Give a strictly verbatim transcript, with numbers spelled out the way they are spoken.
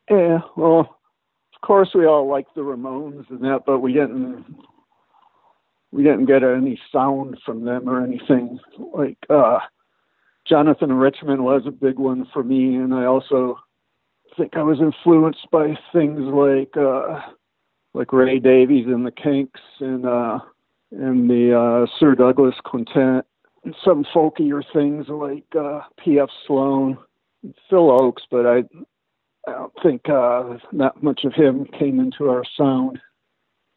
Yeah, well, of course we all like the Ramones and that, but we didn't we didn't get any sound from them or anything. Like uh, Jonathan Richman was a big one for me, and I also think I was influenced by things like uh, like Ray Davies and the Kinks and uh, and the uh, Sir Douglas Quintet, and some folkier things like uh, P F. Sloan, Phil Oakes, but I I don't think uh, that much of him came into our sound.